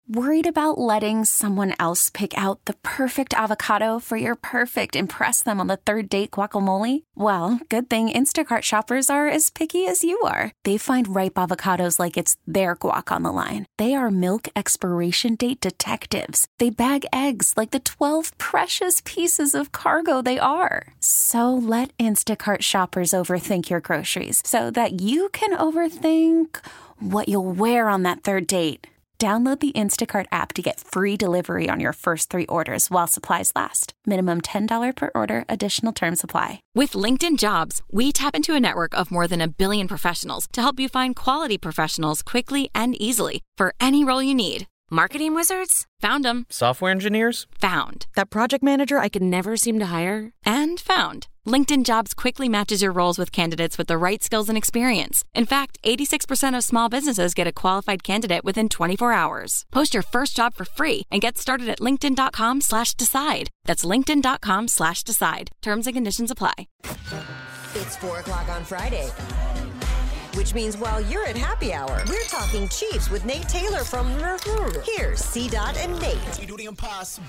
Worried about letting someone else pick out the perfect avocado for your perfect impress them on the third date guacamole? Well, good thing Instacart shoppers are as picky as you are. They find ripe avocados like it's their guac on the line. They are milk expiration date detectives. They bag eggs like the 12 precious pieces of cargo they are. So let Instacart shoppers overthink your groceries so that you can overthink what you'll wear on that third date. Download the Instacart app to get free delivery on your first 3 orders while supplies last. Minimum $10 per order. Additional terms apply. With LinkedIn Jobs, we tap into a network of more than 1 billion professionals to help you find quality professionals quickly and easily for any role you need. Marketing wizards? Found them. Software engineers? Found. That project manager I could never seem to hire? And found. LinkedIn Jobs quickly matches your roles with candidates with the right skills and experience. In fact, 86% of small businesses get a qualified candidate within 24 hours. Post your first job for free and get started at linkedin.com/decide. That's linkedin.com/decide. Terms and conditions apply. It's 4 o'clock on Friday, which means while you're at happy hour, we're talking Chiefs with Nate Taylor from Here's C-Dot and Nate. We do the impossible.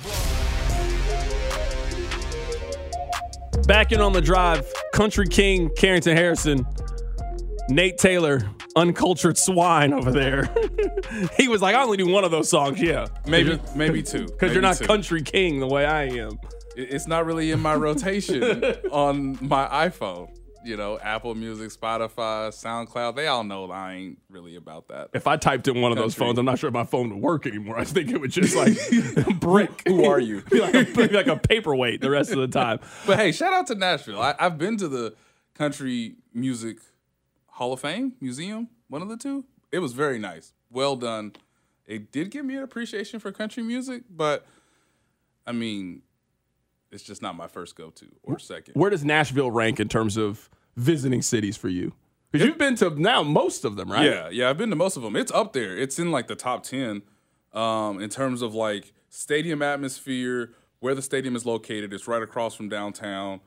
Back in on the drive, Country King, Carrington Harrison, Nate Taylor, uncultured swine over there. He was like, I only do one of those songs, yeah. Maybe two. Because you're not Country King the way I am. It's not really in my rotation on my iPhone. You know, Apple Music, Spotify, SoundCloud, they all know I ain't really about that. If I typed in one of those phones, I'm not sure if my phone would work anymore. I think it would just like brick. Who are you? be like a paperweight the rest of the time. But hey, shout out to Nashville. I've been to the Country Music Hall of Fame Museum, one of the two. It was very nice. Well done. It did give me an appreciation for country music, but I mean, it's just not my first go-to or second. Where does Nashville rank in terms of visiting cities for you? Because you've been to now most of them, right? Yeah, I've been to most of them. It's up there. It's in like the top 10 in terms of like stadium atmosphere, where the stadium is located. It's right across from downtown.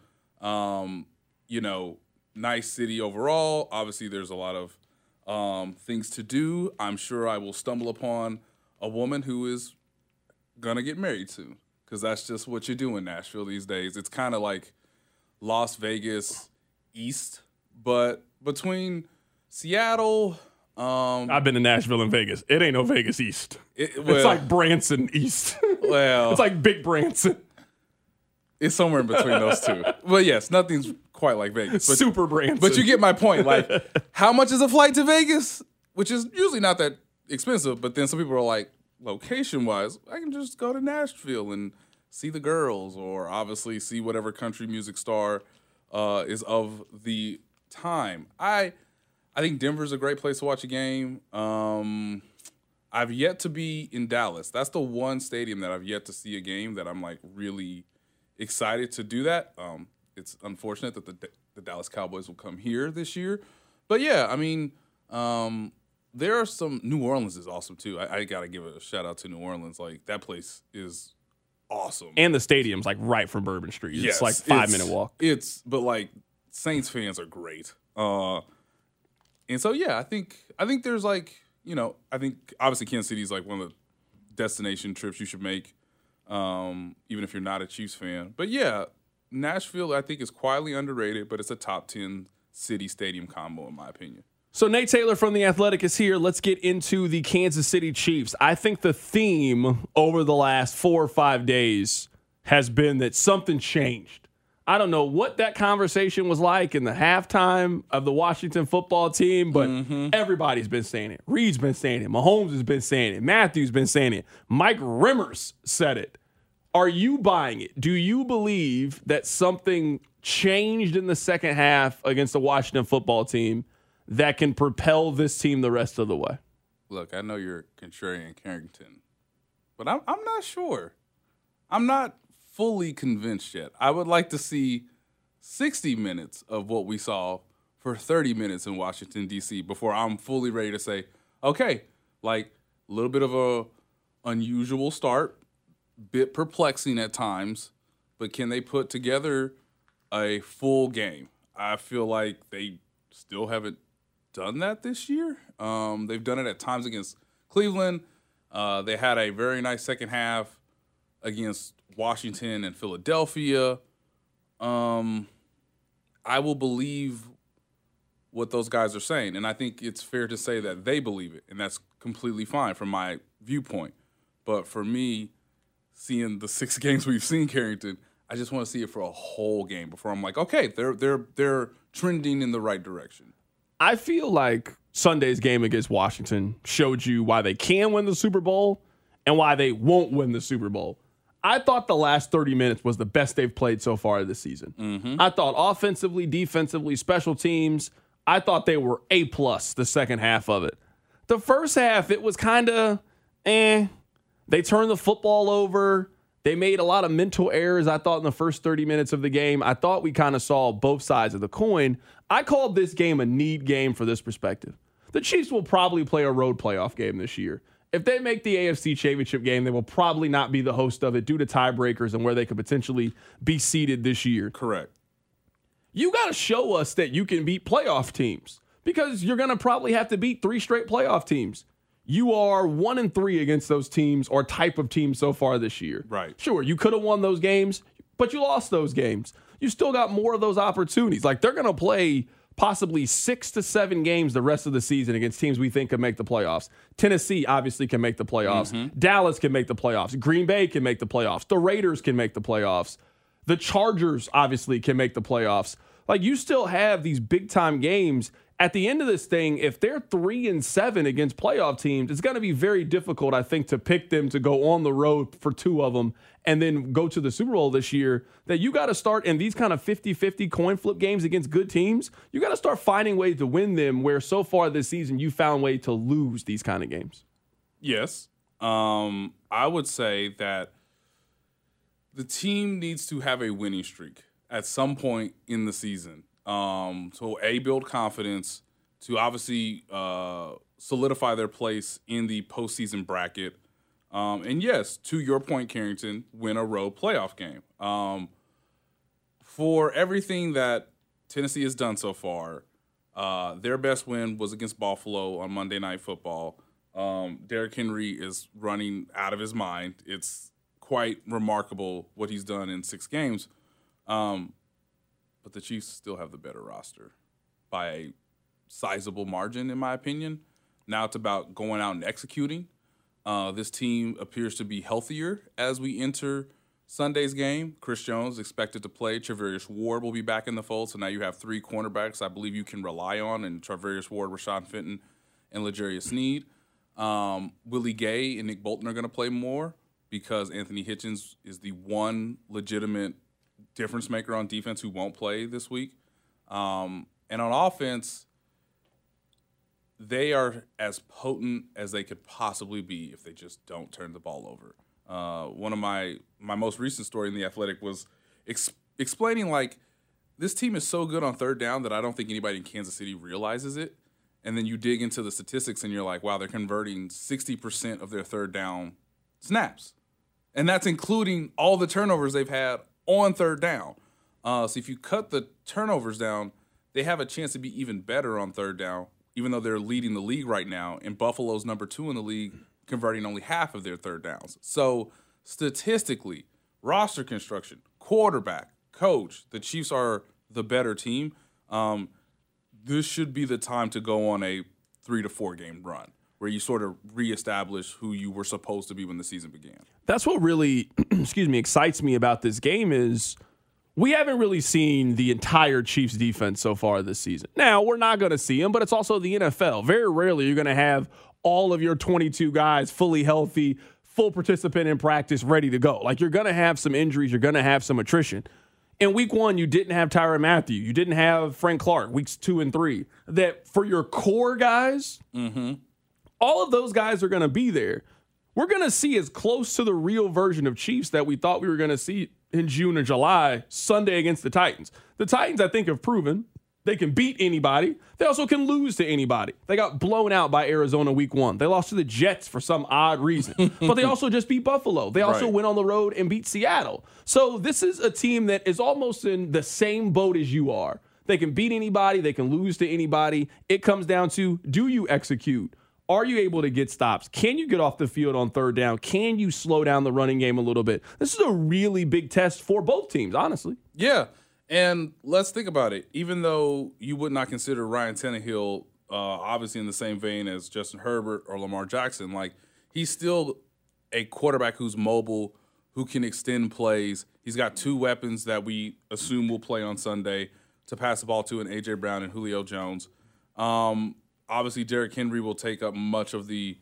You know, nice city overall. Obviously, there's a lot of things to do. I'm sure I will stumble upon a woman who is going to get married soon. Because that's just what you do in Nashville these days. It's kind of like Las Vegas East, but between Seattle. I've been to Nashville and Vegas. It ain't no Vegas East. It's like Branson East. Well, it's like Big Branson. It's somewhere in between those two. But yes, nothing's quite like Vegas. But, Super Branson. But you get my point. Like, how much is a flight to Vegas? Which is usually not that expensive, but then some people are like, location-wise, I can just go to Nashville and see the girls, or obviously see whatever country music star is of the time. I think Denver's a great place to watch a game. I've yet to be in Dallas. That's the one stadium that I've yet to see a game that I'm like really excited to do that. It's unfortunate that the Dallas Cowboys will come here this year, but yeah, I mean. There are some. New Orleans is awesome too. I gotta give a shout out to New Orleans. Like, that place is awesome, and the stadium's like right from Bourbon Street. It's yes, like 5-minute walk. But like Saints fans are great. And so yeah, I think there's like, you know, I think obviously Kansas City is like one of the destination trips you should make, even if you're not a Chiefs fan. But yeah, Nashville I think is quietly underrated, but it's a top 10 city stadium combo in my opinion. So Nate Taylor from The Athletic is here. Let's get into the Kansas City Chiefs. I think the theme over the last 4 or 5 days has been that something changed. I don't know what that conversation was like in the halftime of the Washington football team, but everybody's been saying it. Reed's been saying it. Mahomes has been saying it. Matthew's been saying it. Mike Rimmers said it. Are you buying it? Do you believe that something changed in the second half against the Washington football team that can propel this team the rest of the way? Look, I know you're contrarian Carrington, but I'm not sure. I'm not fully convinced yet. I would like to see 60 minutes of what we saw for 30 minutes in Washington, D.C. before I'm fully ready to say, okay, like a little bit of a unusual start, bit perplexing at times, but can they put together a full game? I feel like they still haven't done that this year. They've done it at times against Cleveland. They had a very nice second half against Washington and Philadelphia. I will believe what those guys are saying, and I think it's fair to say that they believe it, and that's completely fine from my viewpoint. But for me, seeing the 6 games we've seen Carrington, I just want to see it for a whole game before I'm like, okay, they're trending in the right direction. I feel like Sunday's game against Washington showed you why they can win the Super Bowl and why they won't win the Super Bowl. I thought the last 30 minutes was the best they've played so far this season. Mm-hmm. I thought offensively, defensively, special teams, I thought they were A+ the second half of it. The first half, it was kind of They turned the football over. They made a lot of mental errors, I thought, in the first 30 minutes of the game. I thought we kind of saw both sides of the coin. I called this game a need game for this perspective. The Chiefs will probably play a road playoff game this year. If they make the AFC Championship game, they will probably not be the host of it due to tiebreakers and where they could potentially be seeded this year. Correct. You got to show us that you can beat playoff teams because you're going to probably have to beat 3 straight playoff teams. You are 1-3 against those teams or type of teams so far this year. Right. Sure, you could have won those games, but you lost those games. You still got more of those opportunities. Like, they're going to play possibly 6 to 7 games the rest of the season against teams we think can make the playoffs. Tennessee obviously can make the playoffs. Mm-hmm. Dallas can make the playoffs. Green Bay can make the playoffs. The Raiders can make the playoffs. The Chargers obviously can make the playoffs. Like, you still have these big-time games. At the end of this thing, if they're 3-7 against playoff teams, it's going to be very difficult, I think, to pick them to go on the road for 2 of them and then go to the Super Bowl this year. That you got to start in these kind of 50-50 coin flip games against good teams. You got to start finding ways to win them where so far this season you found ways to lose these kind of games. Yes. I would say that the team needs to have a winning streak at some point in the season. So build confidence, to obviously solidify their place in the postseason bracket. And yes, to your point, Carrington, win a road playoff game. For everything that Tennessee has done so far, their best win was against Buffalo on Monday Night Football. Derrick Henry is running out of his mind. It's quite remarkable what he's done in 6 games. But the Chiefs still have the better roster by a sizable margin, in my opinion. Now it's about going out and executing. This team appears to be healthier as we enter Sunday's game. Chris Jones expected to play. Charvarius Ward will be back in the fold. So now you have 3 cornerbacks I believe you can rely on, and Charvarius Ward, Rashad Fenton, and L'Jarius Sneed. Willie Gay and Nick Bolton are going to play more because Anthony Hitchens is the one legitimate difference maker on defense who won't play this week. And on offense, they are as potent as they could possibly be if they just don't turn the ball over. One of my most recent story in The Athletic was explaining, like, this team is so good on third down that I don't think anybody in Kansas City realizes it. And then you dig into the statistics and you're like, wow, they're converting 60% of their third down snaps. And that's including all the turnovers they've had on third down. So if you cut the turnovers down, they have a chance to be even better on third down, even though they're leading the league right now. And Buffalo's number 2 in the league, converting only half of their third downs. So statistically, roster construction, quarterback, coach, the Chiefs are the better team. This should be the time to go on a 3 to 4 game run where you sort of reestablish who you were supposed to be when the season began. That's what really, excites me about this game is we haven't really seen the entire Chiefs defense so far this season. Now, we're not going to see them, but it's also the NFL. Very rarely you're going to have all of your 22 guys fully healthy, full participant in practice, ready to go. Like, you're going to have some injuries. You're going to have some attrition. In week 1, you didn't have Tyrann Mathieu. You didn't have Frank Clark, weeks 2 and 3. That for your core guys, all of those guys are going to be there. We're going to see as close to the real version of Chiefs that we thought we were going to see in June or July, Sunday against the Titans. The Titans, I think, have proven they can beat anybody. They also can lose to anybody. They got blown out by Arizona week 1. They lost to the Jets for some odd reason. But they also just beat Buffalo. They also went on the road and beat Seattle. So this is a team that is almost in the same boat as you are. They can beat anybody. They can lose to anybody. It comes down to, do you execute? Are you able to get stops? Can you get off the field on third down? Can you slow down the running game a little bit? This is a really big test for both teams, honestly. Yeah, and let's think about it. Even though you would not consider Ryan Tannehill obviously in the same vein as Justin Herbert or Lamar Jackson, like he's still a quarterback who's mobile, who can extend plays. He's got two weapons that we assume will play on Sunday to pass the ball to, in A.J. Brown and Julio Jones. Obviously, Derrick Henry will take up much of the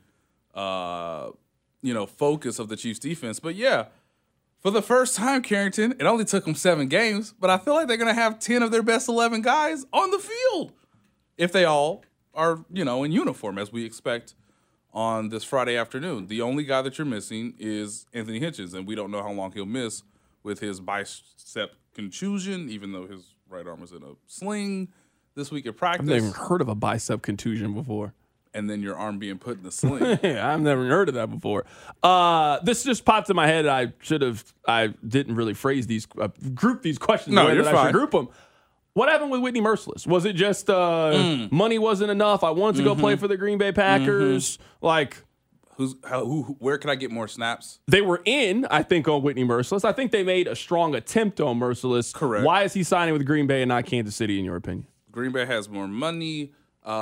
focus of the Chiefs' defense. But, yeah, for the first time, Carrington, it only took them 7 games, but I feel like they're going to have 10 of their best 11 guys on the field if they all are, in uniform, as we expect on this Friday afternoon. The only guy that you're missing is Anthony Hitchens, and we don't know how long he'll miss with his bicep contusion, even though his right arm is in a sling this week at practice. I've never heard of a bicep contusion before. And then your arm being put in the sling. Yeah, I've never heard of that before. This just popped in my head. I didn't really phrase these, group these questions the way that I should group them. What happened with Whitney Merciless? Was it just money wasn't enough? I wanted to go play for the Green Bay Packers. Where can I get more snaps? They were in, I think, on Whitney Merciless. I think they made a strong attempt on Merciless. Correct. Why is he signing with Green Bay and not Kansas City, in your opinion? Green Bay has more money.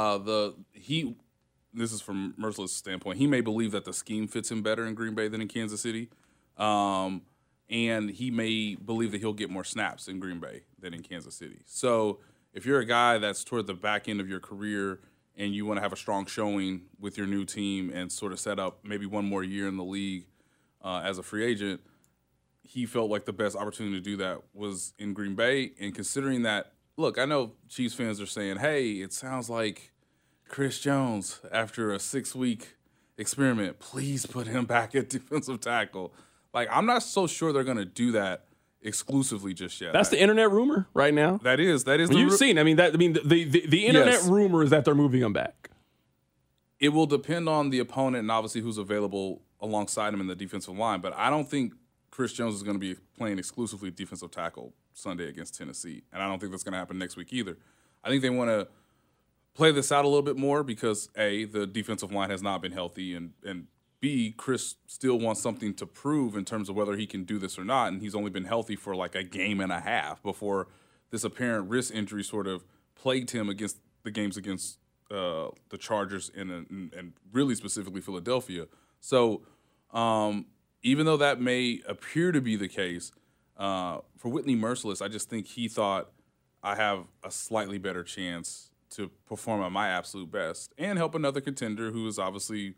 This is from Merciless' standpoint. He may believe that the scheme fits him better in Green Bay than in Kansas City. And he may believe that he'll get more snaps in Green Bay than in Kansas City. So if you're a guy that's toward the back end of your career and you want to have a strong showing with your new team and sort of set up maybe one more year in the league as a free agent, he felt like the best opportunity to do that was in Green Bay. And considering that, look, I know Chiefs fans are saying, hey, it sounds like Chris Jones after a 6-week experiment. Please put him back at defensive tackle. Like, I'm not so sure they're going to do that exclusively just yet. That's the internet rumor right now. That is. You've seen. The internet rumor is that they're moving him back. It will depend on the opponent and obviously who's available alongside him in the defensive line. But I don't think Chris Jones is going to be playing exclusively defensive tackle Sunday against Tennessee, and I don't think that's going to happen next week either. I think they want to play this out a little bit more because A, the defensive line has not been healthy, and B, Chris still wants something to prove in terms of whether he can do this or not, and he's only been healthy for like a game and a half before this apparent wrist injury sort of plagued him against the games against the Chargers and really specifically Philadelphia. So even though that may appear to be the case, for Whitney Merciless, I just think he thought I have a slightly better chance to perform at my absolute best and help another contender who is obviously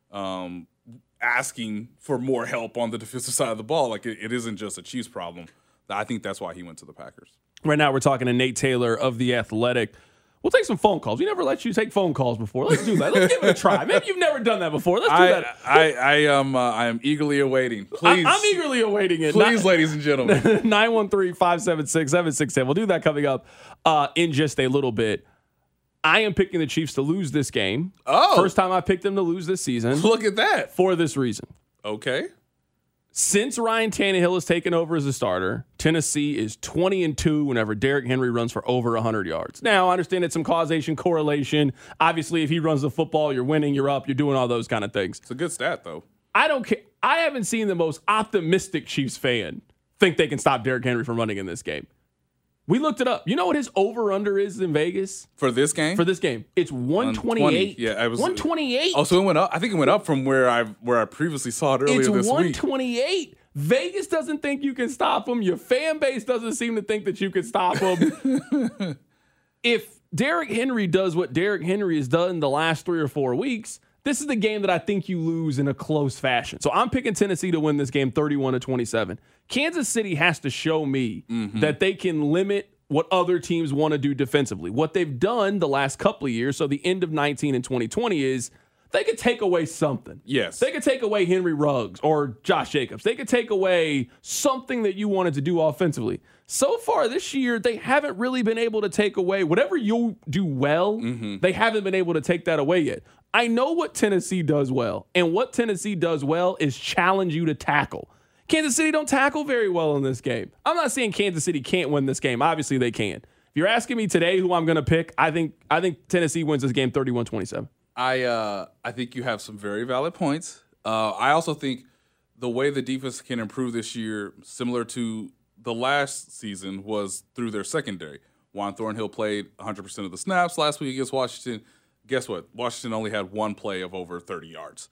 asking for more help on the defensive side of the ball. Like, it isn't just a Chiefs problem. I think that's why he went to the Packers. Right now we're talking to Nate Taylor of The Athletic. We'll take some phone calls. We never let you take phone calls before. Let's do that. Let's give it a try. Maybe you've never done that before. Let's do that. I am eagerly awaiting. Please. I'm eagerly awaiting it. Please, ladies and gentlemen. 913-576-7610. We'll do that coming up in just a little bit. I am picking the Chiefs to lose this game. Oh. First time I picked them to lose this season. Look at that. For this reason. Okay. Since Ryan Tannehill has taken over as a starter, Tennessee is 20-2 whenever Derrick Henry runs for over 100 yards. Now, I understand it's some causation, correlation. Obviously, if he runs the football, you're winning, you're up, you're doing all those kind of things. It's a good stat, though. I don't care. I haven't seen the most optimistic Chiefs fan think they can stop Derrick Henry from running in this game. We looked it up. You know what his over-under is in Vegas? For this game? For this game. It's 128. Yeah, it was 128. Oh, so it went up? I think it went up from where I previously saw it earlier this week. It's 128. Vegas doesn't think you can stop him. Your fan base doesn't seem to think that you can stop him. If Derrick Henry does what Derrick Henry has done the last 3 or 4 weeks, this is the game that I think you lose in a close fashion. So I'm picking Tennessee to win this game 31-27. Kansas City has to show me that they can limit what other teams want to do defensively. What they've done the last couple of years, so the end of 19 and 2020, is they could take away something. Yes. They could take away Henry Ruggs or Josh Jacobs. They could take away something that you wanted to do offensively. So far this year, they haven't really been able to take away whatever you do well. They haven't been able to take that away yet. I know what Tennessee does well, and what Tennessee does well is challenge you to tackle. Kansas City don't tackle very well in this game. I'm not saying Kansas City can't win this game. Obviously, they can. If you're asking me today who I'm going to pick, I think Tennessee wins this game 31-27. I think you have some very valid points. I also think the way the defense can improve this year, similar to the last season, was through their secondary. Juan Thornhill played 100% of the snaps last week against Washington. Guess what? Washington only had one play of over 30 yards.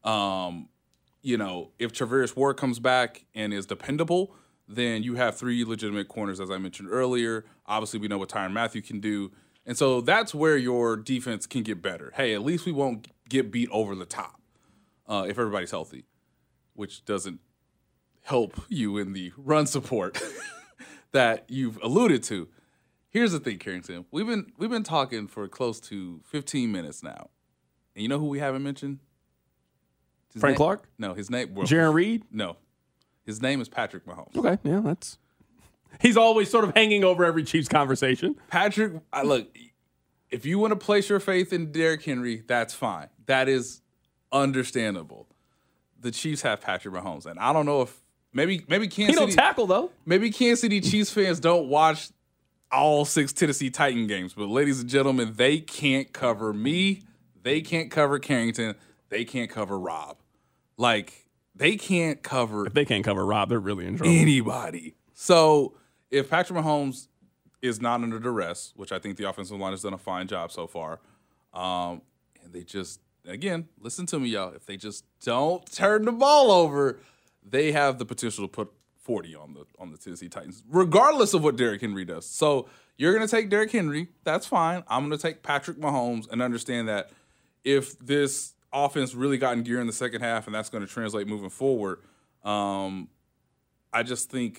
If Charvarius Ward comes back and is dependable, then you have 3 legitimate corners, as I mentioned earlier. Obviously, we know what Tyrann Mathieu can do. And so that's where your defense can get better. Hey, at least we won't get beat over the top if everybody's healthy, which doesn't help you in the run support that you've alluded to. Here's the thing, Carrington. We've been talking for close to 15 minutes now. And you know who we haven't mentioned? Frank Clark? No, his name. Well, Jarran Reed? No. His name is Patrick Mahomes. Okay, yeah, that's... He's always sort of hanging over every Chiefs conversation. Patrick, look, if you want to place your faith in Derrick Henry, that's fine. That is understandable. The Chiefs have Patrick Mahomes. And I don't know if maybe Kansas City... He don't tackle, though. Maybe Kansas City Chiefs fans don't watch all 6 Tennessee Titan games. But ladies and gentlemen, they can't cover me. They can't cover Carrington. They can't cover Rob. They can't cover... If they can't cover Rob, they're really in trouble. Anybody. So if Patrick Mahomes is not under duress, which I think the offensive line has done a fine job so far, and they just, again, listen to me, y'all. If they just don't turn the ball over, they have the potential to put 40 on the Tennessee Titans, regardless of what Derrick Henry does. So you're going to take Derrick Henry. That's fine. I'm going to take Patrick Mahomes and understand that if this offense really got in gear in the second half and that's going to translate moving forward, I just think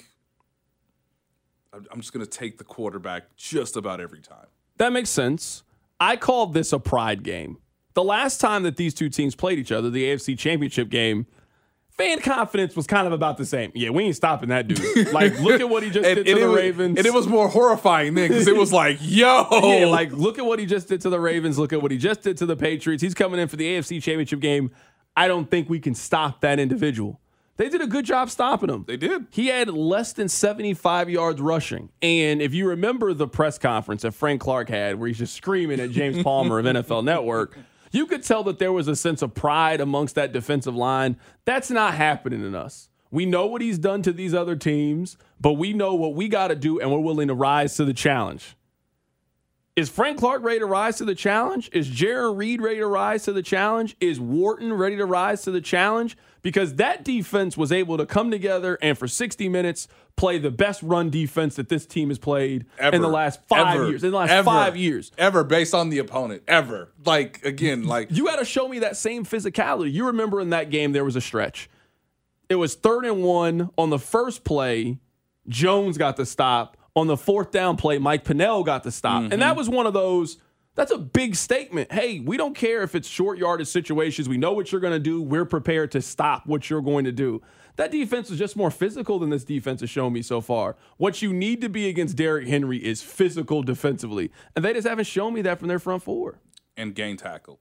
I'm just going to take the quarterback just about every time. That makes sense. I called this a pride game. The last time that these two teams played each other, the AFC Championship game, fan confidence was kind of about the same. Yeah, we ain't stopping that dude. Look at what he just did to the Ravens. And it was more horrifying then because it was like, yo. Yeah, look at what he just did to the Ravens. Look at what he just did to the Patriots. He's coming in for the AFC Championship game. I don't think we can stop that individual. They did a good job stopping him. They did. He had less than 75 yards rushing. And if you remember the press conference that Frank Clark had where he's just screaming at James Palmer of NFL Network, you could tell that there was a sense of pride amongst that defensive line. That's not happening in us. We know what he's done to these other teams, but we know what we got to do, and we're willing to rise to the challenge. Is Frank Clark ready to rise to the challenge? Is Jarran Reed ready to rise to the challenge? Is Wharton ready to rise to the challenge? Because that defense was able to come together and for 60 minutes play the best run defense that this team has played in the last 5 years. In the last 5 years. Ever, based on the opponent. Ever. You got to show me that same physicality. You remember in that game there was a stretch. It was 3rd and 1 on the first play. Jones got the stop. On the 4th down play, Mike Pennell got the stop. Mm-hmm. And that was one of those, that's a big statement. Hey, we don't care if it's short yardage situations. We know what you're going to do. We're prepared to stop what you're going to do. That defense is just more physical than this defense has shown me so far. What you need to be against Derrick Henry is physical defensively. And they just haven't shown me that from their front four. And gain tackle.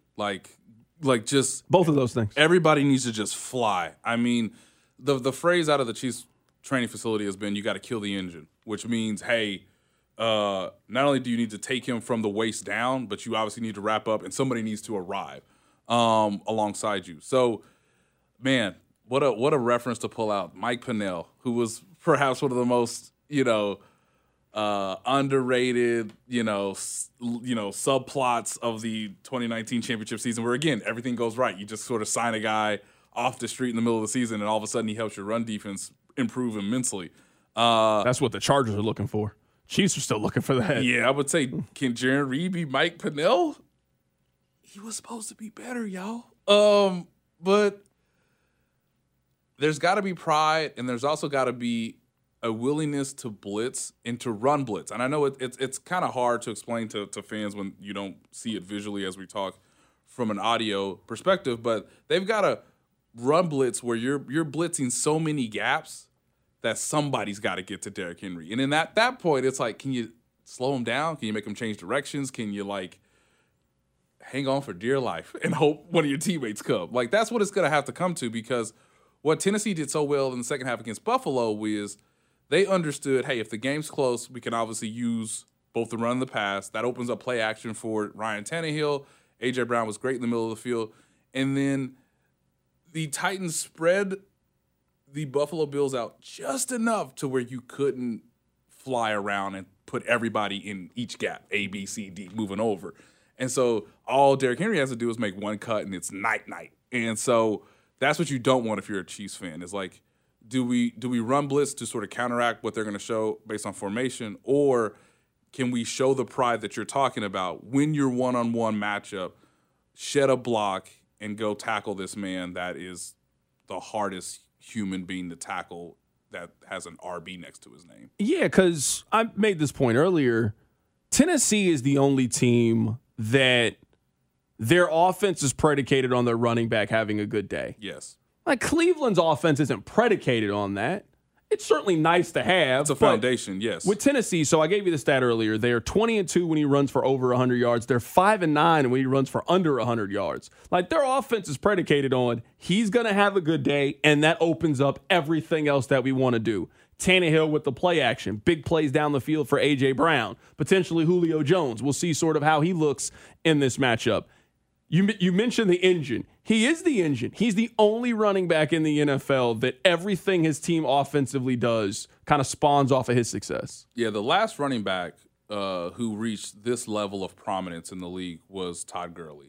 Just both of those things. Everybody needs to just fly. I mean, the phrase out of the Chiefs training facility has been, you got to kill the engine, which means, hey, not only do you need to take him from the waist down, but you obviously need to wrap up and somebody needs to arrive alongside you. So, man, what a reference to pull out. Mike Pennell, who was perhaps one of the most, underrated, subplots of the 2019 championship season where, again, everything goes right. You just sort of sign a guy off the street in the middle of the season and all of a sudden he helps your run defense improve immensely. That's what the Chargers are looking for. Chiefs are still looking for that. Yeah, I would say, can Jarran Reed be Mike Pennell? He was supposed to be better, y'all. But there's got to be pride, and there's also got to be a willingness to blitz and to run blitz. And I know it's kind of hard to explain to fans when you don't see it visually as we talk from an audio perspective, but they've got to run blitz where you're blitzing so many gaps that somebody's got to get to Derrick Henry. And in that point, it's like, can you slow him down? Can you make him change directions? Can you, hang on for dear life and hope one of your teammates come? That's what it's going to have to come to, because what Tennessee did so well in the second half against Buffalo is they understood, hey, if the game's close, we can obviously use both the run and the pass. That opens up play action for Ryan Tannehill. A.J. Brown was great in the middle of the field. And then the Titans spread the Buffalo Bills out just enough to where you couldn't fly around and put everybody in each gap, A, B, C, D, moving over. And so all Derrick Henry has to do is make one cut, and it's night-night. And so that's what you don't want if you're a Chiefs fan, is like, do we run blitz to sort of counteract what they're going to show based on formation, or can we show the pride that you're talking about when you're one-on-one matchup, shed a block, and go tackle this man that is the hardest human being to tackle that has an RB next to his name? Yeah, because I made this point earlier. Tennessee is the only team that their offense is predicated on their running back having a good day. Yes. Like, Cleveland's offense isn't predicated on that. It's certainly nice to have. It's a foundation, yes. With Tennessee, so I gave you the stat earlier. They are 20-2 when he runs for over 100 yards. They're 5-9 when he runs for under 100 yards. Like, their offense is predicated on he's going to have a good day, and that opens up everything else that we want to do. Tannehill with the play action, big plays down the field for A.J. Brown, potentially Julio Jones. We'll see sort of how he looks in this matchup. You mentioned the engine. He is the engine. He's the only running back in the NFL that everything his team offensively does kind of spawns off of his success. Yeah, the last running back who reached this level of prominence in the league was Todd Gurley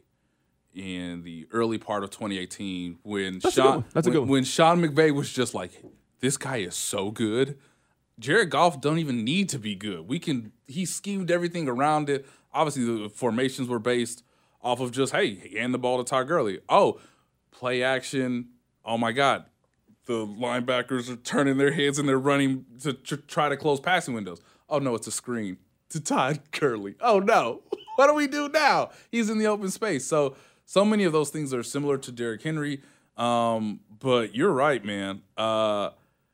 in the early part of 2018 when Sean McVay was just like, this guy is so good. Jared Goff don't even need to be good. He schemed everything around it. Obviously, the formations were based off of just, hey, hand the ball to Todd Gurley. Oh, play action. Oh, my God. The linebackers are turning their heads and they're running to try to close passing windows. Oh, no, it's a screen to Todd Gurley. Oh, no. What do we do now? He's in the open space. So many of those things are similar to Derrick Henry. But you're right, man. The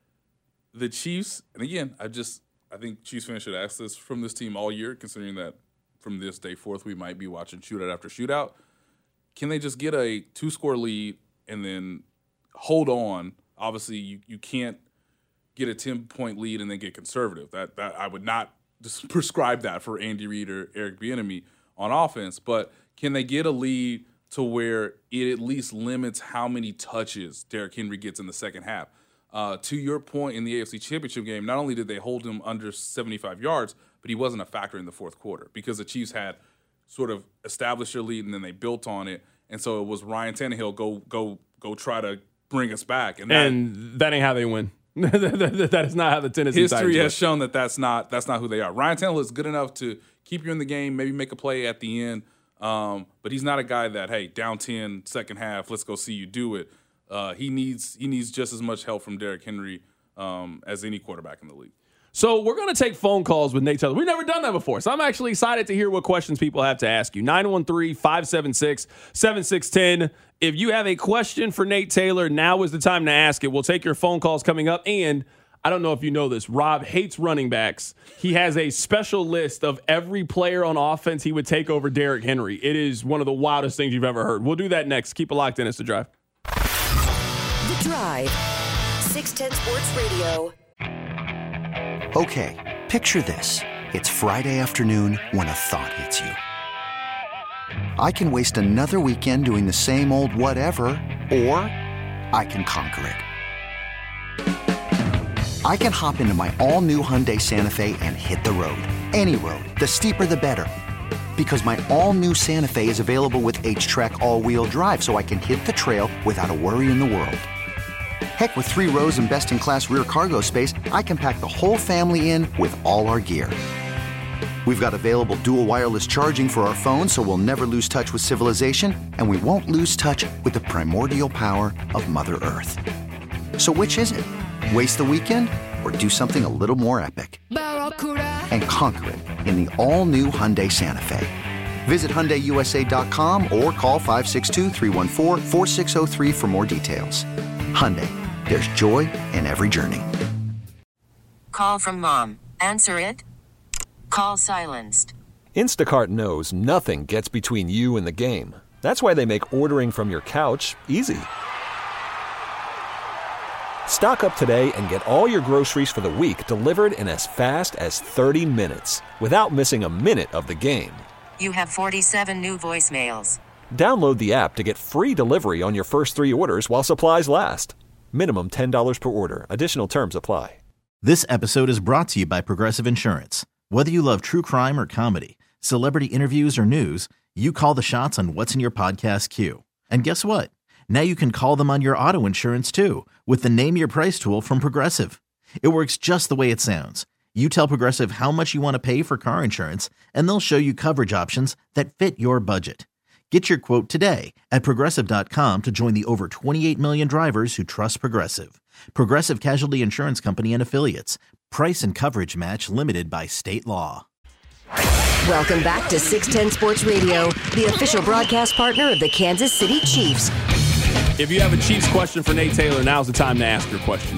Chiefs, and again, I think Chiefs fans should ask this from this team all year, considering that from this day forth, we might be watching shootout after shootout. Can they just get a 2-score lead and then hold on? Obviously, you can't get a 10-point lead and then get conservative. That I would not just prescribe that for Andy Reid or Eric Bieniemy on offense. But can they get a lead to where it at least limits how many touches Derrick Henry gets in the second half? To your point, in the AFC Championship game, not only did they hold him under 75 yards, but he wasn't a factor in the fourth quarter because the Chiefs had sort of established their lead and then they built on it. And so it was Ryan Tannehill, go try to bring us back. And that ain't how they win. That is not how the Tennessee Titans history has shown that that's not who they are. Ryan Tannehill is good enough to keep you in the game, maybe make a play at the end. But he's not a guy that, hey, down 10, second half, let's go see you do it. He needs just as much help from Derrick Henry as any quarterback in the league. So we're going to take phone calls with Nate Taylor. We've never done that before, so I'm actually excited to hear what questions people have to ask you. 913-576-7610. If you have a question for Nate Taylor, now is the time to ask it. We'll take your phone calls coming up. And I don't know if you know this, Rob hates running backs. He has a special list of every player on offense he would take over Derrick Henry. It is one of the wildest things you've ever heard. We'll do that next. Keep it locked in. It's The Drive. The Drive. 610 Sports Radio. Okay, picture this. It's Friday afternoon when a thought hits you. I can waste another weekend doing the same old whatever, or I can conquer it. I can hop into my all-new Hyundai Santa Fe and hit the road. Any road. The steeper, the better. Because my all-new Santa Fe is available with H-Track all-wheel drive, so I can hit the trail without a worry in the world. Heck, with 3 rows and best-in-class rear cargo space, I can pack the whole family in with all our gear. We've got available dual wireless charging for our phones, so we'll never lose touch with civilization, and we won't lose touch with the primordial power of Mother Earth. So which is it? Waste the weekend or do something a little more epic? And conquer it in the all-new Hyundai Santa Fe. Visit HyundaiUSA.com or call 562-314-4603 for more details. Hyundai, there's joy in every journey. Call from mom. Answer it. Call silenced. Instacart knows nothing gets between you and the game. That's why they make ordering from your couch easy. Stock up today and get all your groceries for the week delivered in as fast as 30 minutes without missing a minute of the game. You have 47 new voicemails. Download the app to get free delivery on your first 3 orders while supplies last. Minimum $10 per order. Additional terms apply. This episode is brought to you by Progressive Insurance. Whether you love true crime or comedy, celebrity interviews or news, you call the shots on what's in your podcast queue. And guess what? Now you can call them on your auto insurance too with the Name Your Price tool from Progressive. It works just the way it sounds. You tell Progressive how much you want to pay for car insurance, and they'll show you coverage options that fit your budget. Get your quote today at Progressive.com to join the over 28 million drivers who trust Progressive. Progressive Casualty Insurance Company and Affiliates. Price and coverage match limited by state law. Welcome back to 610 Sports Radio, the official broadcast partner of the Kansas City Chiefs. If you have a Chiefs question for Nate Taylor, now's the time to ask your question.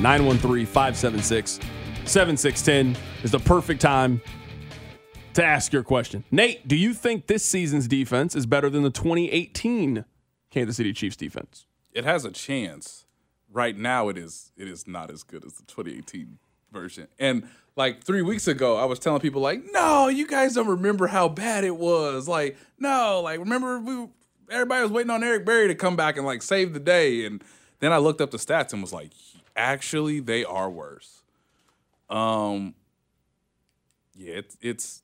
913-576-7610 is the perfect time to ask your question. Nate, do you think this season's defense is better than the 2018 Kansas City Chiefs defense? It has a chance. Right now, it is not as good as the 2018 version. And like 3 weeks ago, I was telling people like, no, you guys don't remember how bad it was. Like, no, like remember everybody was waiting on Eric Berry to come back and like save the day. And then I looked up the stats and was like, actually, they are worse. Yeah, it's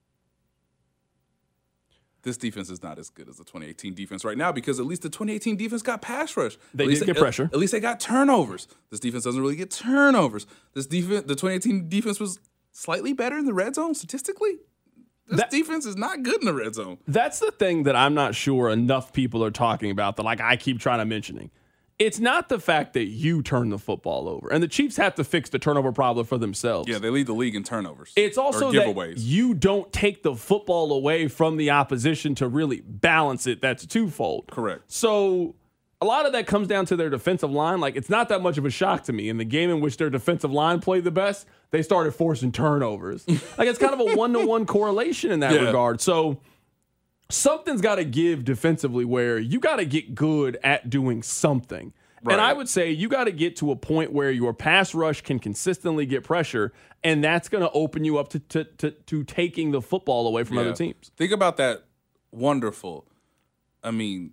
this defense is not as good as the 2018 defense right now because at least the 2018 defense got pass rush. They did get pressure. At least they got turnovers. This defense doesn't really get turnovers. The 2018 defense was slightly better in the red zone statistically. This defense is not good in the red zone. That's the thing that I'm not sure enough people are talking about that like I keep trying to mentioning. It's not the fact that you turn the football over. And the Chiefs have to fix the turnover problem for themselves. Yeah, they lead the league in turnovers. It's also that you don't take the football away from the opposition to really balance it. That's twofold. Correct. So a lot of that comes down to their defensive line. Like, it's not that much of a shock to me. In the game in which their defensive line played the best, they started forcing turnovers. Like, it's kind of a one-to-one correlation in that regard. So something's got to give defensively where you got to get good at doing something. Right. And I would say you got to get to a point where your pass rush can consistently get pressure, and that's going to open you up to taking the football away from other teams. Think about that wonderful, I mean,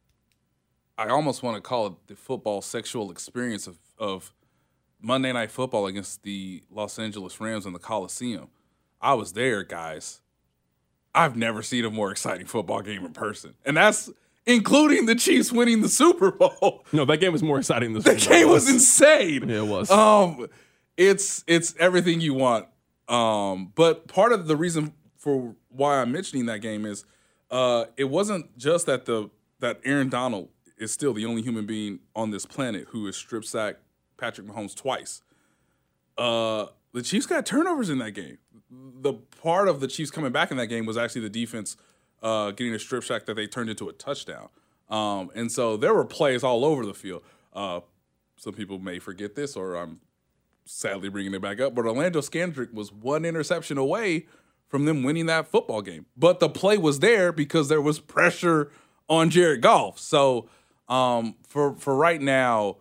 I almost want to call it the football sexual experience of Monday Night Football against the Los Angeles Rams in the Coliseum. I was there, guys. I've never seen a more exciting football game in person. And that's including the Chiefs winning the Super Bowl. No, that game was more exciting than the Super Bowl. That game was insane. Yeah, it was. It's everything you want. But part of the reason for why I'm mentioning that game is it wasn't just that Aaron Donald is still the only human being on this planet who has strip sacked Patrick Mahomes twice. The Chiefs got turnovers in that game. The part of the Chiefs coming back in that game was actually the defense getting a strip sack that they turned into a touchdown. And so there were plays all over the field. Some people may forget this, or I'm sadly bringing it back up, but Orlando Scandrick was one interception away from them winning that football game. But the play was there because there was pressure on Jared Goff. So for right now,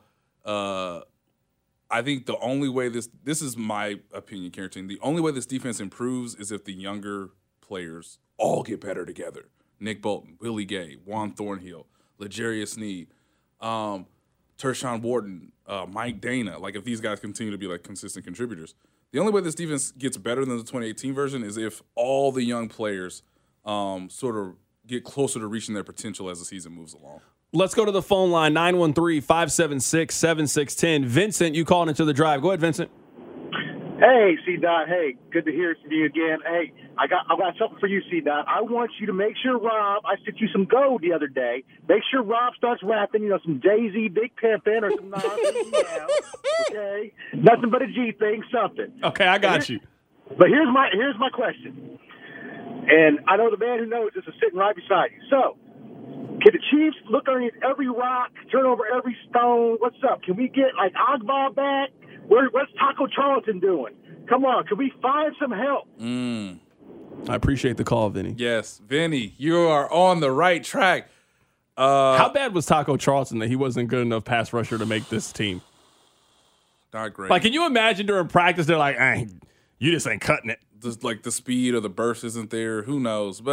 I think the only way this is my opinion, Carrington, the only way this defense improves is if the younger players all get better together. Nick Bolton, Willie Gay, Juan Thornhill, L'Jarius Sneed, Tershawn Wharton, Mike Dana. Like, if these guys continue to be like consistent contributors, the only way this defense gets better than the 2018 version is if all the young players sort of get closer to reaching their potential as the season moves along. Let's go to the phone line, 913-576-7610. Vincent, you calling into the drive. Go ahead, Vincent. Hey, C-Dot. Hey, good to hear from you again. Hey, I got something for you, C-Dot. I want you to make sure Rob, I sent you some gold the other day. Make sure Rob starts rapping, some Jay-Z, Big Pimpin' or some nonsense. Okay? Nothing but a G thing, something. Okay, I got you. But here's my question. And I know the man who knows this is sitting right beside you. So, can the Chiefs look underneath every rock, turn over every stone? What's up? Can we get, like, Agba back? What's Taco Charlton doing? Come on, can we find some help? I appreciate the call, Vinny. Yes, Vinny, you are on the right track. How bad was Taco Charlton that he wasn't good enough pass rusher to make this team? Not great. Like, can you imagine during practice, they're like, you just ain't cutting it. Just like the speed or the burst isn't there. Who knows? But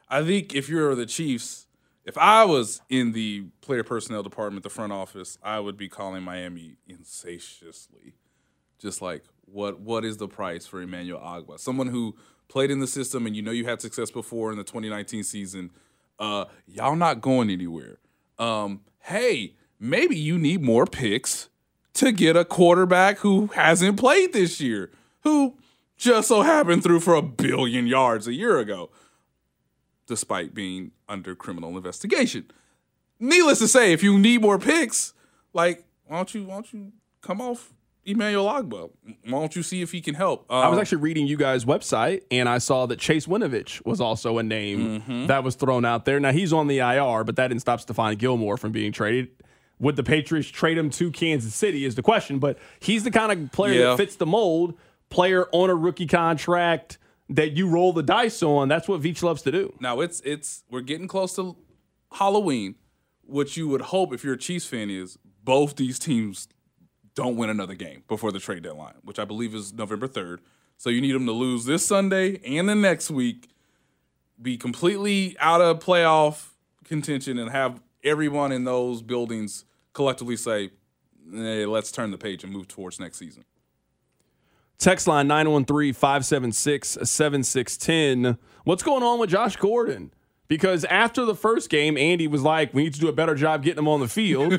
I think if you're the Chiefs, if I was in the player personnel department, the front office, I would be calling Miami insatiously. Just like, what is the price for Emmanuel Ogbah? Someone who played in the system and you had success before in the 2019 season. Y'all not going anywhere. Hey, maybe you need more picks to get a quarterback who hasn't played this year, who just so happened threw for 1 billion yards a year ago, despite being under criminal investigation. Needless to say, if you need more picks, like, why don't you come off Emmanuel Ogbah? Why don't you see if he can help? I was actually reading you guys' website, and I saw that Chase Winovich was also a name that was thrown out there. Now, he's on the IR, but that didn't stop Stephon Gilmore from being traded. Would the Patriots trade him to Kansas City is the question, but he's the kind of player that fits the mold, player on a rookie contract that you roll the dice on. That's what Veach loves to do. Now, we're getting close to Halloween. What you would hope if you're a Chiefs fan is both these teams don't win another game before the trade deadline, which I believe is November 3rd. So you need them to lose this Sunday and the next week, be completely out of playoff contention, and have everyone in those buildings collectively say, hey, let's turn the page and move towards next season. Text line 913-576-7610. What's going on with Josh Gordon? Because after the first game, Andy was like, we need to do a better job getting him on the field.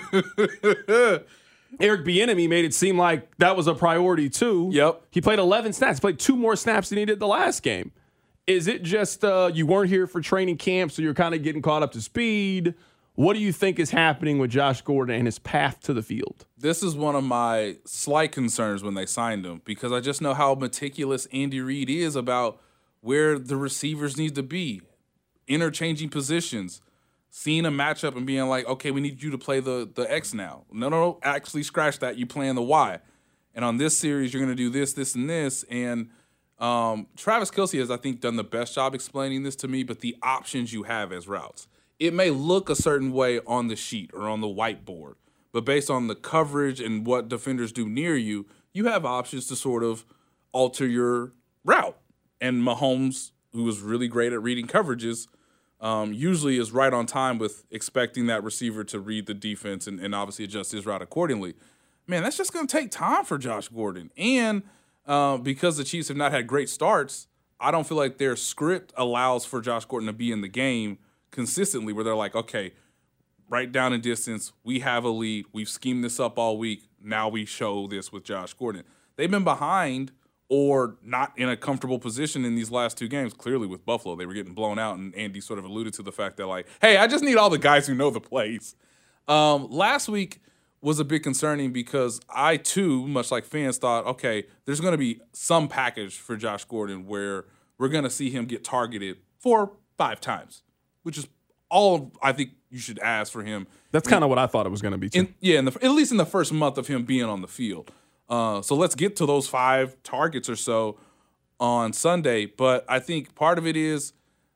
Eric Bieniemy made it seem like that was a priority too. Yep. He played 11 snaps, played 2 more snaps than he did the last game. Is it just you weren't here for training camp, so you're kind of getting caught up to speed? What do you think is happening with Josh Gordon and his path to the field? This is one of my slight concerns when they signed him, because I just know how meticulous Andy Reid is about where the receivers need to be, interchanging positions, seeing a matchup and being like, okay, we need you to play the X now. No, actually scratch that. You playing the Y. And on this series, you're going to do this, this, and this. And Travis Kelce has, I think, done the best job explaining this to me, but the options you have as routes. It may look a certain way on the sheet or on the whiteboard, but based on the coverage and what defenders do near you, you have options to sort of alter your route. And Mahomes, who was really great at reading coverages, usually is right on time with expecting that receiver to read the defense and obviously adjust his route accordingly. Man, that's just going to take time for Josh Gordon. And because the Chiefs have not had great starts, I don't feel like their script allows for Josh Gordon to be in the game consistently, where they're like, okay, right down in distance, we have a lead. We've schemed this up all week. Now we show this with Josh Gordon. They've been behind or not in a comfortable position in these last 2 games. Clearly with Buffalo, they were getting blown out, and Andy sort of alluded to the fact that, like, hey, I just need all the guys who know the plays. Last week was a bit concerning because I, too, much like fans, thought, okay, there's going to be some package for Josh Gordon where we're going to see him get targeted 4-5 times, which is all I think you should ask for him. That's kind of what I thought it was going to be, too. At least in the first month of him being on the field. So let's get to those 5 targets or so on Sunday. But I think part of it is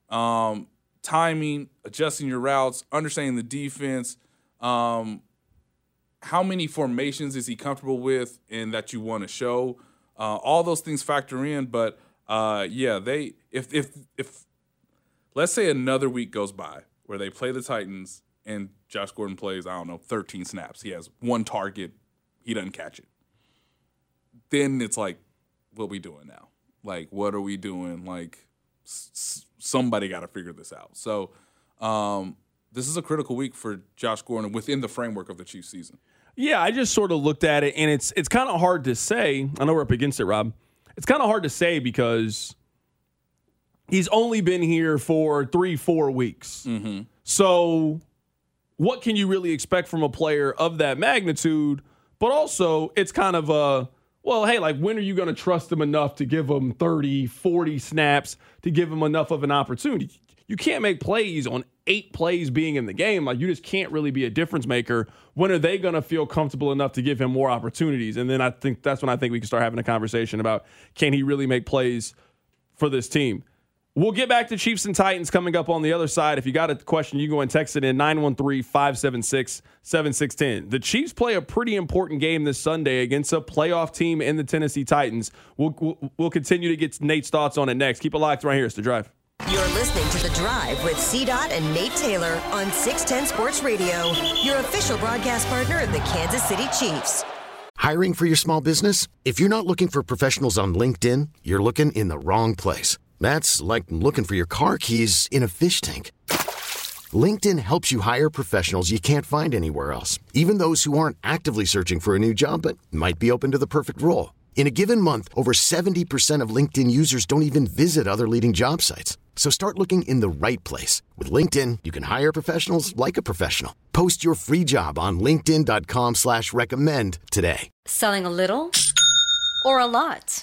timing, adjusting your routes, understanding the defense. How many formations is he comfortable with and that you want to show? All those things factor in. But if let's say another week goes by where they play the Titans and Josh Gordon plays, 13 snaps. He has 1 target. He doesn't catch it. Then it's like, what are we doing now? Like, what are we doing? Like, somebody got to figure this out. So this is a critical week for Josh Gordon within the framework of the Chiefs season. Yeah, I just sort of looked at it, and it's kind of hard to say. I know we're up against it, Rob. It's kind of hard to say because he's only been here for 3-4 weeks. Mm-hmm. So what can you really expect from a player of that magnitude? But also, it's kind of well, hey, like, when are you going to trust him enough to give him 30, 40 snaps to give him enough of an opportunity? You can't make plays on 8 plays being in the game. Like, you just can't really be a difference maker. When are they going to feel comfortable enough to give him more opportunities? And then I think that's when I think we can start having a conversation about, can he really make plays for this team? We'll get back to Chiefs and Titans coming up on the other side. If you got a question, you go and text it in 913-576-7610. The Chiefs play a pretty important game this Sunday against a playoff team in the Tennessee Titans. We'll continue to get Nate's thoughts on it next. Keep it locked right here. It's The Drive. You're listening to The Drive with C-Dot and Nate Taylor on 610 Sports Radio, your official broadcast partner of the Kansas City Chiefs. Hiring for your small business? If you're not looking for professionals on LinkedIn, you're looking in the wrong place. That's like looking for your car keys in a fish tank. LinkedIn helps you hire professionals you can't find anywhere else, even those who aren't actively searching for a new job but might be open to the perfect role. In a given month, over 70% of LinkedIn users don't even visit other leading job sites. So start looking in the right place. With LinkedIn, you can hire professionals like a professional. Post your free job on linkedin.com/recommend today. Selling a little or a lot?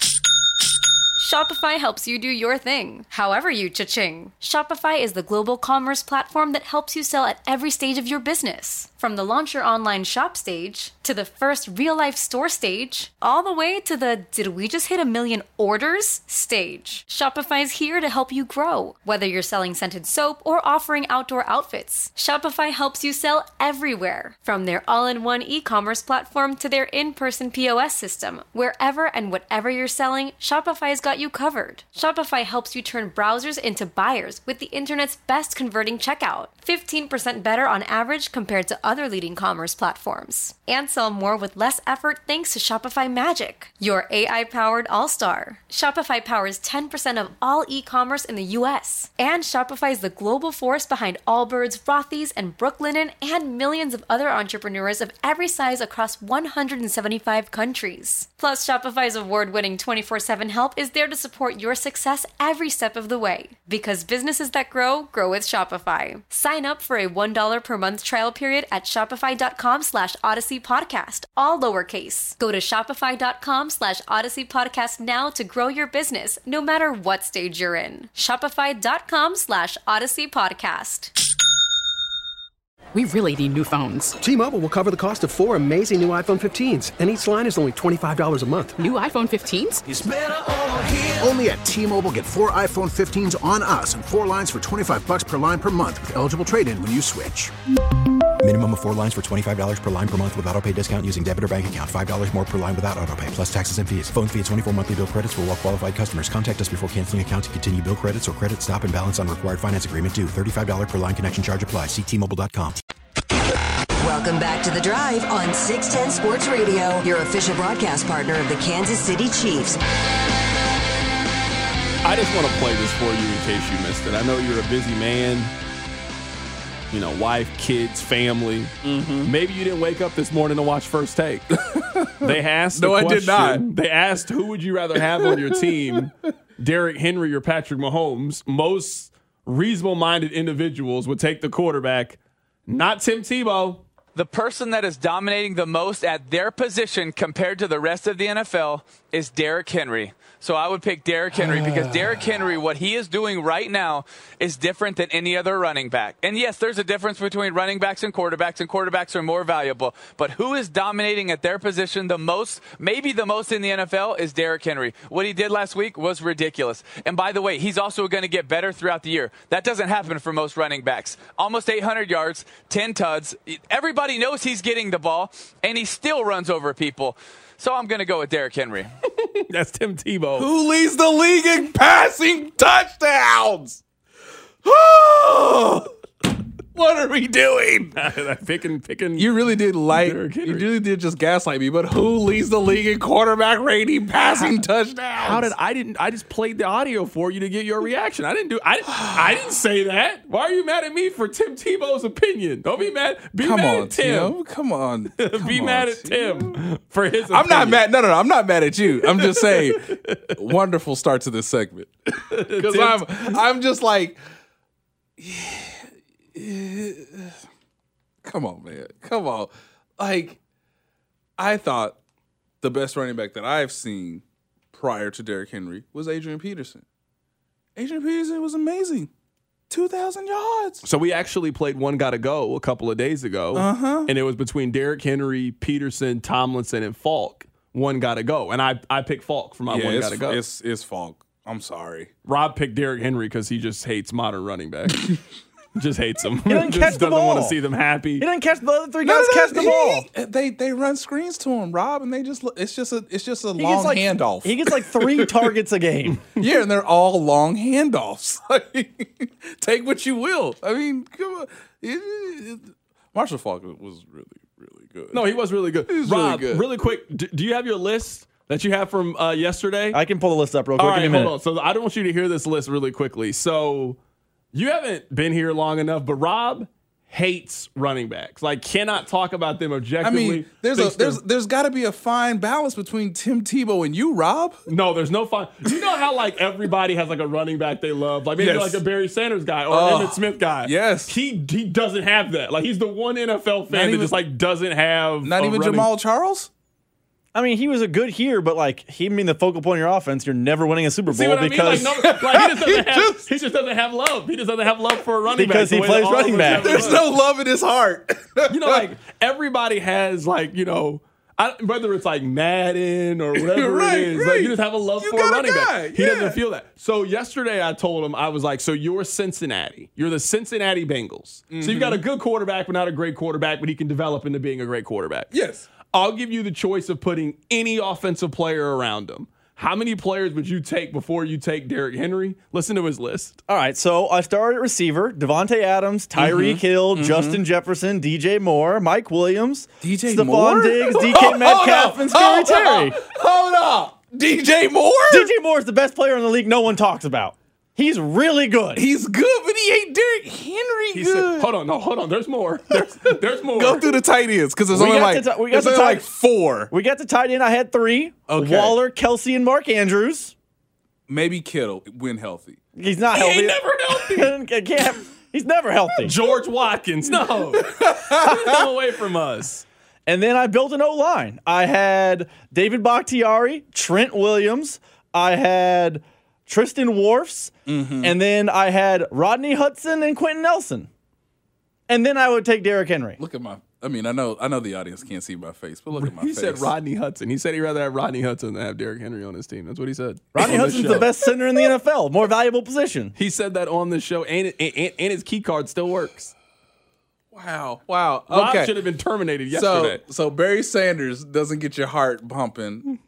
Shopify helps you do your thing, however you cha-ching. Shopify is the global commerce platform that helps you sell at every stage of your business. From the launch your online shop stage, to the first real-life store stage, all the way to the did we just hit 1 million orders stage. Shopify's here to help you grow. Whether you're selling scented soap or offering outdoor outfits, Shopify helps you sell everywhere. From their all-in-one e-commerce platform to their in-person POS system, wherever and whatever you're selling, Shopify's got you covered. Shopify helps you turn browsers into buyers with the internet's best converting checkout. 15% better on average compared to other leading commerce platforms. And sell more with less effort thanks to Shopify Magic, your AI-powered all-star. Shopify powers 10% of all e-commerce in the U.S. And Shopify is the global force behind Allbirds, Rothy's, and Brooklinen, and millions of other entrepreneurs of every size across 175 countries. Plus, Shopify's award-winning 24/7 help is there to support your success every step of the way. Because businesses that grow, grow with Shopify. Sign up for a $1 per month trial period at shopify.com/Odyssey Podcast, all lowercase. Go to shopify.com/Odyssey Podcast now to grow your business, no matter what stage you're in. Shopify.com/Odyssey Podcast. We really need new phones. T-Mobile will cover the cost of 4 amazing new iPhone 15s, and each line is only $25 a month. New iPhone 15s? It's better over here. Only at T-Mobile, get 4 iPhone 15s on us and 4 lines for $25 per line per month with eligible trade-in when you switch. Minimum of 4 lines for $25 per line per month with autopay discount using debit or bank account. $5 more per line without autopay, plus taxes and fees. Phone fee at 24 monthly bill credits for well-qualified customers. Contact us before canceling account to continue bill credits or credit stop and balance on required finance agreement due. $35 per line connection charge applies. See T-Mobile.com. Welcome back to The Drive on 610 Sports Radio, your official broadcast partner of the Kansas City Chiefs. I just want to play this for you in case you missed it. I know you're a busy man. You know, wife, kids, family. Mm-hmm. Maybe you didn't wake up this morning to watch First Take. They asked No, I did not. They asked, who would you rather have on your team, Derrick Henry or Patrick Mahomes? Most reasonable-minded individuals would take the quarterback, not Tim Tebow. The person that is dominating the most at their position compared to the rest of the NFL is Derrick Henry. So I would pick Derrick Henry because Derrick Henry, what he is doing right now is different than any other running back. And yes, there's a difference between running backs and quarterbacks are more valuable. But who is dominating at their position the most, maybe the most in the NFL, is Derrick Henry. What he did last week was ridiculous. And by the way, he's also going to get better throughout the year. That doesn't happen for most running backs. Almost 800 yards, 10 tuds. Everybody knows he's getting the ball, and he still runs over people. So I'm going to go with Derrick Henry. That's Tim Tebow. Who leads the league in passing touchdowns? What are we doing? Picking. You really did you really did just gaslight me. But who leads the league in quarterback rating, passing touchdowns? I just played the audio for you to get your reaction. I didn't say that. Why are you mad at me for Tim Tebow's opinion? Don't be mad. Be mad at Tim. Come on. Be mad at Tim for his opinion. I'm not mad. No, I'm not mad at you. I'm just saying, wonderful start to this segment. Because I'm just like, come on, man. Come on. Like, I thought the best running back that I've seen prior to Derrick Henry was Adrian Peterson. Adrian Peterson was amazing. 2,000 yards. So we actually played One Gotta Go a couple of days ago. And it was between Derrick Henry, Peterson, Tomlinson, and Falk. One Gotta Go. And I picked Falk for my One Gotta Go. It's Falk. I'm sorry. Rob picked Derrick Henry because he just hates modern running backs. Just hates them. He doesn't catch the doesn't ball. want to see them happy. He doesn't catch the other three guys. Catch the ball. They run screens to him, Rob, and it's just a long handoff. He gets like 3 targets a game. Yeah, and they're all long handoffs. Take what you will. I mean, come on. Marshall Faulk was really, really good. No, he was really good. He was Rob, really good. really quick, do you have your list that you have from yesterday? I can pull the list up real quick. All right, Give me a hold minute. on. So I don't want you to hear this list really quickly. So you haven't been here long enough, but Rob hates running backs. Like, cannot talk about them I objectively. mean, there's got to be a fine balance between Tim Tebow and you, Rob. No, there's no fine. You know how like everybody has like a running back they love, like maybe Yes. like a Barry Sanders guy or Emmitt Smith guy. Yes, he doesn't have that. Like he's the one NFL fan that just like doesn't have. Not even Jamal Charles. I mean, he was a good here, but like he being the focal point of your offense, you're never winning a Super Bowl See what because I mean? He just doesn't have love. He just doesn't have love for a running because back. he plays running back. There's no love in his heart. You know, like everybody has like, you know, whether it's like Madden or whatever it is, like you just have a love for a running back. He doesn't feel that. So yesterday I told him, I was like, so you're Cincinnati. You're the Cincinnati Bengals. So you've got a good quarterback, but not a great quarterback, but he can develop into being a great quarterback. Yes. I'll give you the choice of putting any offensive player around him. How many players would you take before you take Derrick Henry? Listen to his list. All right, so I started at receiver: Devontae Adams, Tyreek Hill, Justin Jefferson, DJ Moore, Mike Williams, Stephon Diggs, DK Metcalf, and Scary Terry. Hold up, DJ Moore. DJ Moore is the best player in the league. No one talks about. He's really good. He's good, but he ain't Derrick Henry good. Said, hold on. There's more. There's more. Go through the tight ends because there's only like 4. We got the tight end. I had 3. Okay. Waller, Kelsey, and Mark Andrews. Maybe Kittle when healthy. He's not healthy. He ain't never healthy. He's never healthy. George Watkins. No. Get him away from us. And then I built an O-line. I had David Bakhtiari, Trent Williams. I had Tristan Wirfs. And then I had Rodney Hudson and Quentin Nelson. And then I would take Derrick Henry. Look at I know the audience can't see my face, but look at my face. He said Rodney Hudson. He said he'd rather have Rodney Hudson than have Derrick Henry on his team. That's what he said. Rodney Hudson's the best center in the NFL. More valuable position. He said that on the show, and his key card still works. Wow. Rob Okay. should have been terminated yesterday. So Barry Sanders doesn't get your heart pumping.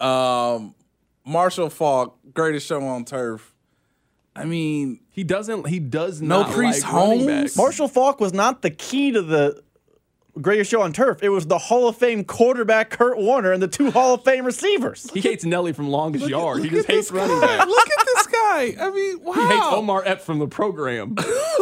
Marshall Faulk, greatest show on turf. I mean, he does not Priest like Holmes. Marshall Faulk was not the key to the greatest show on turf. It was the Hall of Fame quarterback Kurt Warner and the 2 Hall of Fame receivers. He hates Nelly from Longest Yard. He just hates running back. Look at this guy. I mean, wow. He hates Omar Epps from the program.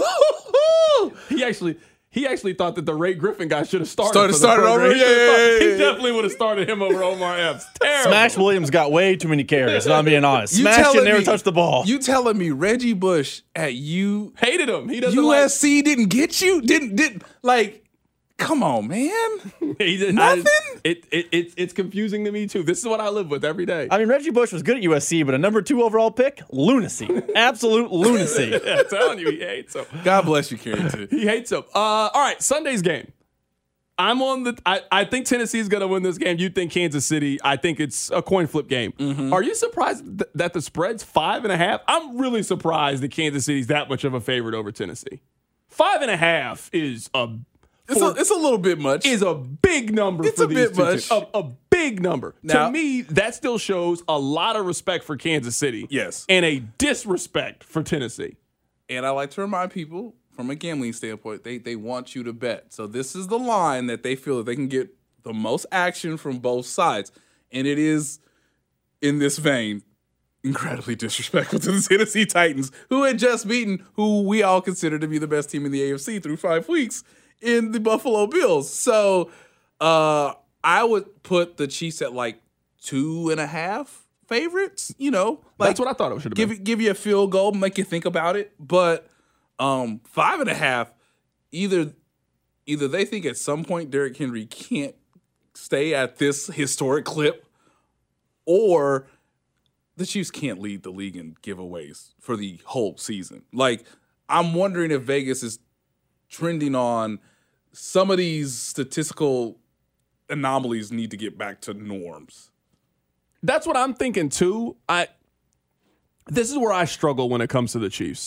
He actually thought that the Ray Griffin guy should have started over. He definitely would have started him over Omar Epps. Terrible. Smash Williams got way too many carries, if I'm being honest. Smash and never touched the ball. You telling me Reggie Bush at hated him? He doesn't USC didn't get you? Didn't like? Come on, man. Nothing. It's confusing to me too. This is what I live with every day. I mean, Reggie Bush was good at USC, but a number 2 overall pick, lunacy, absolute lunacy. I'm telling you, he hates him. God bless you, Carrington. He hates him. All right, Sunday's game. I'm on the. I think Tennessee's going to win this game. You think Kansas City? I think it's a coin flip game. Are you surprised that the spread's 5.5? I'm really surprised that Kansas City's that much of a favorite over Tennessee. 5.5 is a. It's a little bit much. Is a big number it's for a these bit two much. teams. A big number. Now, to me, that still shows a lot of respect for Kansas City. Yes. And a disrespect for Tennessee. And I like to remind people, from a gambling standpoint, they want you to bet. So this is the line that they feel that they can get the most action from both sides. And it is, in this vein, incredibly disrespectful to the Tennessee Titans, who had just beaten who we all consider to be the best team in the AFC through 5 weeks in the Buffalo Bills. So I would put the Chiefs at like 2.5 favorites. You know, like, that's what I thought it should have been. Give you a field goal, make you think about it. But 5.5, either they think at some point Derrick Henry can't stay at this historic clip, or the Chiefs can't lead the league in giveaways for the whole season. Like, I'm wondering if Vegas is trending on some of these statistical anomalies need to get back to norms. That's what I'm thinking too. This is where I struggle when it comes to the Chiefs.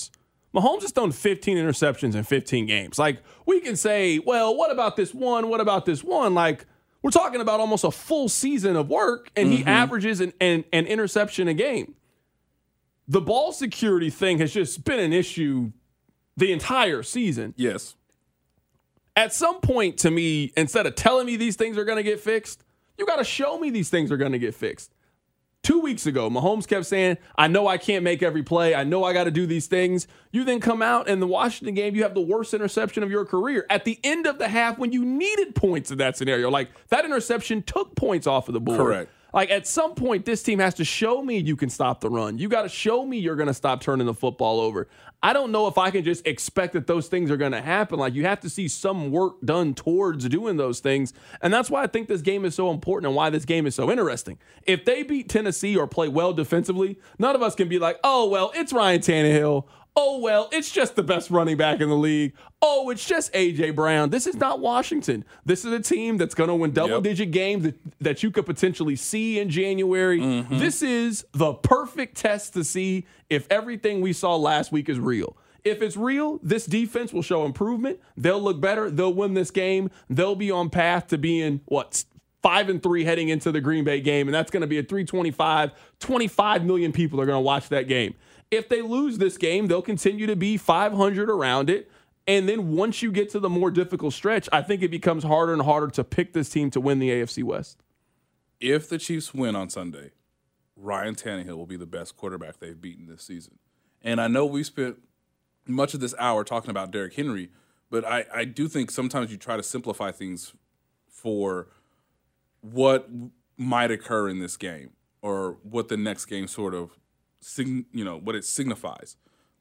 Mahomes has thrown 15 interceptions in 15 games. Like, we can say, well, what about this one? What about this one? Like, we're talking about almost a full season of work, and he averages an interception a game. The ball security thing has just been an issue the entire season. Yes. At some point, to me, instead of telling me these things are going to get fixed, you got to show me these things are going to get fixed. 2 weeks ago, Mahomes kept saying, I know I can't make every play. I know I got to do these things. You then come out in the Washington game, you have the worst interception of your career. At the end of the half, when you needed points in that scenario, like that interception took points off of the board. Correct. Like, at some point, this team has to show me you can stop the run. You got to show me you're going to stop turning the football over. I don't know if I can just expect that those things are going to happen. Like, you have to see some work done towards doing those things. And that's why I think this game is so important and why this game is so interesting. If they beat Tennessee or play well defensively, none of us can be like, oh, well, it's Ryan Tannehill. Oh, well, it's just the best running back in the league. Oh, it's just A.J. Brown. This is not Washington. This is a team that's going to win double-digit games that you could potentially see in January. This is the perfect test to see if everything we saw last week is real. If it's real, this defense will show improvement. They'll look better. They'll win this game. They'll be on path to being, 5-3 heading into the Green Bay game, and that's going to be at 325. 25 million people are going to watch that game. If they lose this game, they'll continue to be 500 around it. And then once you get to the more difficult stretch, I think it becomes harder and harder to pick this team to win the AFC West. If the Chiefs win on Sunday, Ryan Tannehill will be the best quarterback they've beaten this season. And I know we spent much of this hour talking about Derrick Henry, but I do think sometimes you try to simplify things for what might occur in this game or what the next game sort of what it signifies.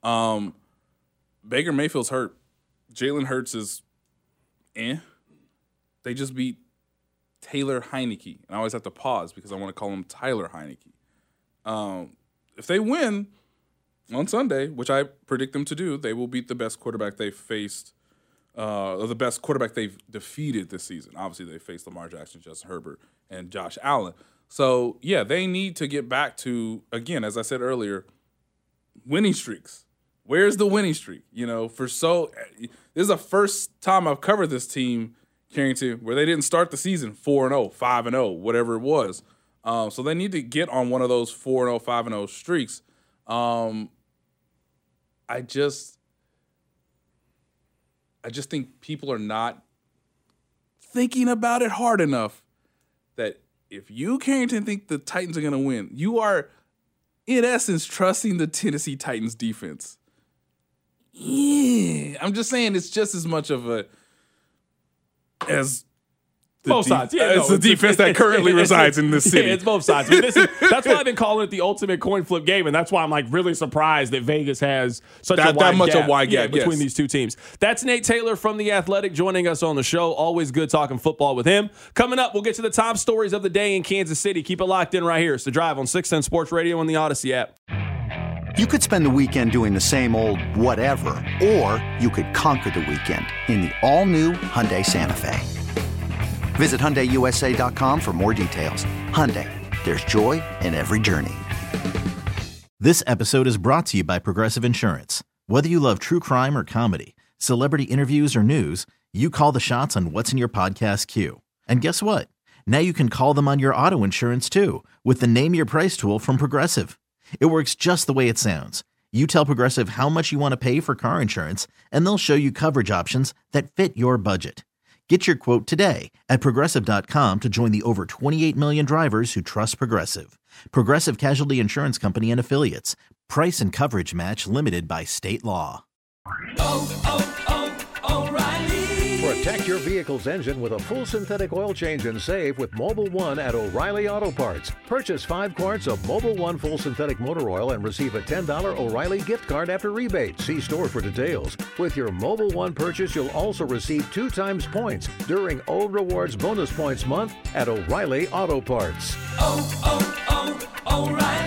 Baker Mayfield's hurt. Jalen Hurts is They just beat Taylor Heineke. And I always have to pause because I want to call him Tyler Heineke. If they win on Sunday, which I predict them to do, they will beat the best quarterback they've faced, or the best quarterback they've defeated this season. Obviously, they faced Lamar Jackson, Justin Herbert, and Josh Allen. So, yeah, they need to get back to, again, as I said earlier, winning streaks. Where's the winning streak? This is the first time I've covered this team, Carrington, where they didn't start the season 4-0, 5-0, whatever it was. So they need to get on one of those 4-0, 5-0 streaks. I just think people are not thinking about it hard enough that if you, Carrington, think the Titans are going to win, you are, in essence, trusting the Tennessee Titans defense. Yeah, I'm just saying it's just as much of as both sides. Yeah, it's the defense that currently resides in this city. Yeah, it's both sides. That's why I've been calling it the ultimate coin flip game, and that's why I'm really surprised that Vegas has such a wide gap between these two teams. That's Nate Taylor from The Athletic joining us on the show. Always good talking football with him. Coming up, we'll get to the top stories of the day in Kansas City. Keep it locked in right here. It's The Drive on 610 Sports Radio and the Odyssey app. You could spend the weekend doing the same old whatever, or you could conquer the weekend in the all-new Hyundai Santa Fe. Visit HyundaiUSA.com for more details. Hyundai, there's joy in every journey. This episode is brought to you by Progressive Insurance. Whether you love true crime or comedy, celebrity interviews or news, you call the shots on what's in your podcast queue. And guess what? Now you can call them on your auto insurance too with the Name Your Price tool from Progressive. It works just the way it sounds. You tell Progressive how much you want to pay for car insurance, and they'll show you coverage options that fit your budget. Get your quote today at Progressive.com to join the over 28 million drivers who trust Progressive. Progressive Casualty Insurance Company and Affiliates. Price and coverage match limited by state law. Protect your vehicle's engine with a full synthetic oil change and save with Mobil 1 at O'Reilly Auto Parts. Purchase 5 quarts of Mobil 1 full synthetic motor oil and receive a $10 O'Reilly gift card after rebate. See store for details. With your Mobil 1 purchase, you'll also receive 2 times points during O Rewards Bonus Points Month at O'Reilly Auto Parts. O'Reilly.